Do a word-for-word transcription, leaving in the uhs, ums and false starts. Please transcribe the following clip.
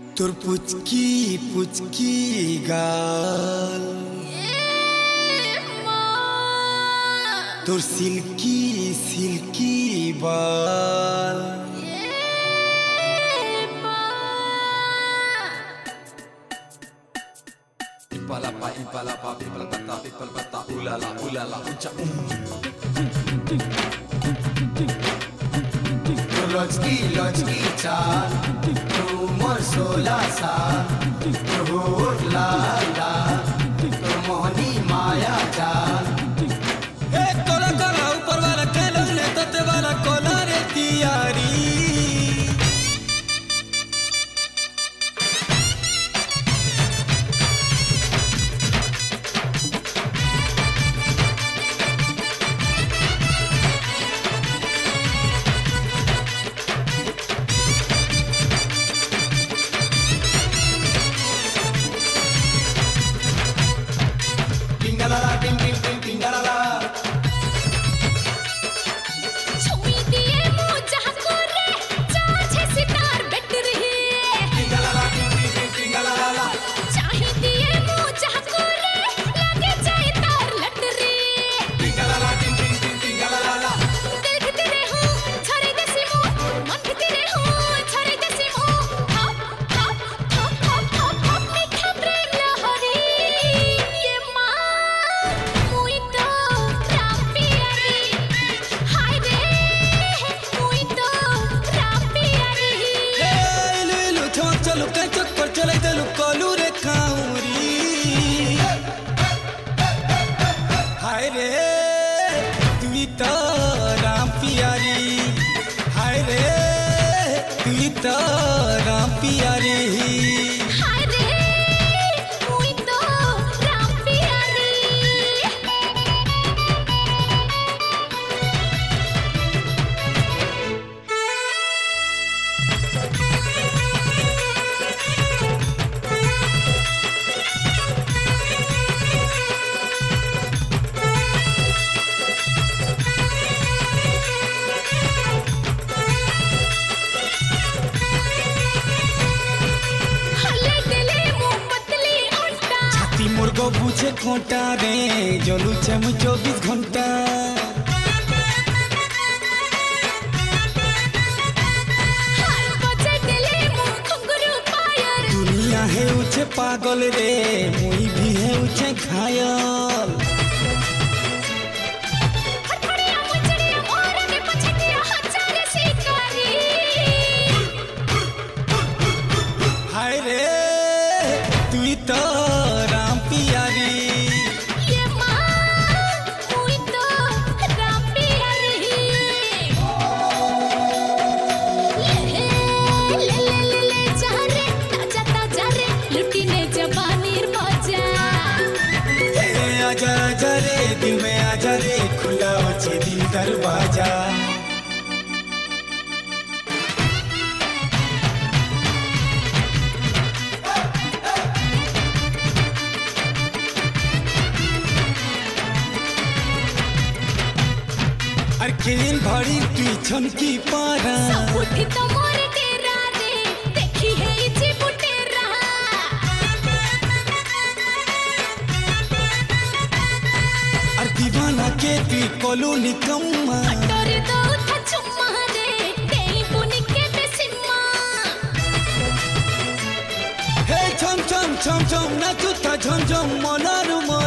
তোর পুচকি পুচকি গাল, তোর সিল্কি সিল্কি বাল, Ipalapa, ipalapa, pipalpata, pipalpata, ulala, ulala, ucha um. লচকি লচকি চাল তোমার সোলা সাল তোর লাল লাল তোর মোহনী মায়া জাল ए कोला कोला ऊपर वाला कैलो ने तते वाला कोला रे तियारी। टिंगलाला टिंग टिंग टिंग टिंगलाला छुई दिए मुँह जहाँ को रे चाहे सितार बैठ रही टिंगलाला टिंग टिंग टिंग टिंगलाला चाहे दिए मुँह जहाँ को रे लगे जाए तार लट रही टिंगलाला टिंग टिंग टिंग टिंगलाला दिल के तेरे हूँ छरे जैसी मुँह मन के तेरे हूँ छरे जैसी मुँह हप हप हप हप हप हप मीठा प्रेम लहरी ये माँ मुई तो राम पियारी हाय रे मुई तो राम पियारी ए इलु इलु छोक चलु के चक्कर चले चलु कोलू रे खाऊरी। हाय रे तुई तो राम पियारी, हाय रे तुई तो राम पियारी। हाय रे मुई तो राम पियारी हले दिले मुँह पतली उल्टा छाती मुर्गो बुझे खोटा रे जलू छे मु चौबीस घंटा। हार बजे दिले मुँह घुंघरू पायर दुनिया है उछे पागल रे मुई भी है उछे घायल। हथड़िया मुचड़िया मोर के पछटिया हजार शिकारी हाय रे तुई तो राम पियारी। ये माँ मुई तो राम पियारी ले ले ले ले ले जा रे ताजा ताजा रे लुटी ने जबानीर मजा ए आजा आजा रे दिल में आजा रे खुला उछे दिल दरवाजा। अरे खेल भरी पीछन की पारा सब उठी तो मोर तेरा रे देखी है इची बुटेरा अरे दीवाना के तू कोलू निकम्मा हटोरे दो था चुम्मा रे तेई बुनी के बेसिम्मा हे छम छम छम छम नाचुता झम झम मनारू